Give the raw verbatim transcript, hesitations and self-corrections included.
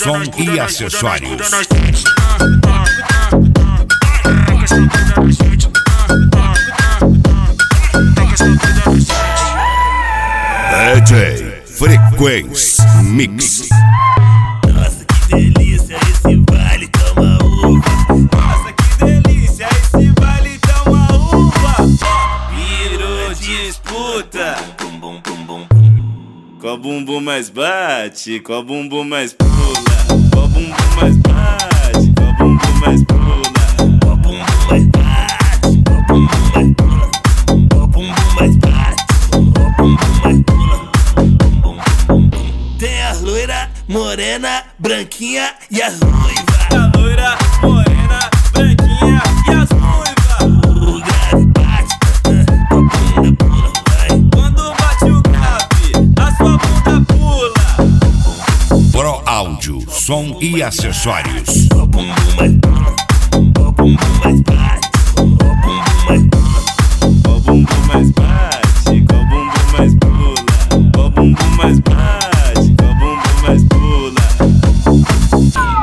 som e acessórios. D J Frequência Mix. Nossa, que delícia esse baile, toma uva. Nossa, que delícia esse baile, toma uva. Virou disputa. Bum, bum, bum, bum, bum. Qual bumbum mais bate, qual bumbum mais pula. Qual bumbum mais bate, qual bumbum mais pula. Qual bumbum mais bate, qual bumbum mais pula. Qual bumbum mais bate, qual bumbum mais pula. Tem a loira, morena, branquinha e as ruivas. A loira, morena, branquinha e as ruivas. O grave bate, a bunda pula, vai. Quando bate o grave, a sua bunda pula. Pro Áudio, som e acessórios. O bumbum mais pula, o bumbum mais bate.